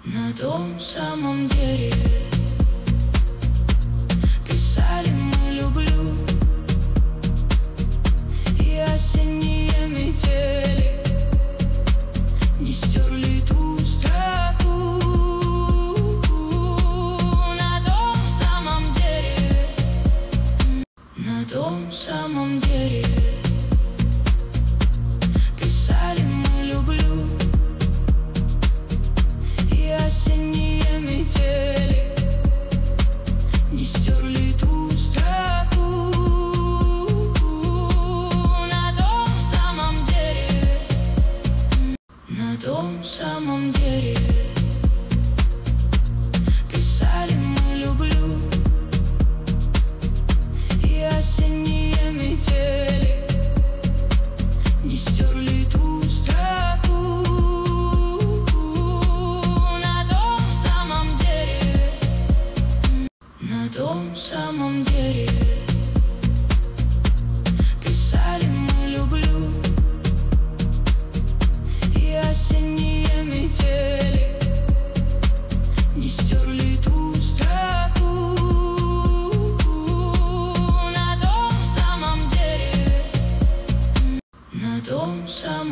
На том самом дереве писали мы «люблю», и осенние метели не стерли ту строку. На том самом дереве, на том самом дереве писали мы «люблю», и осенние метели не стерли ту строку. На том самом дереве, на том самом дереве писали мы «люблю», и осенние метели не стерли ту строку. На том самом дереве, на том самом дереве писали мы «люблю», и осенние метели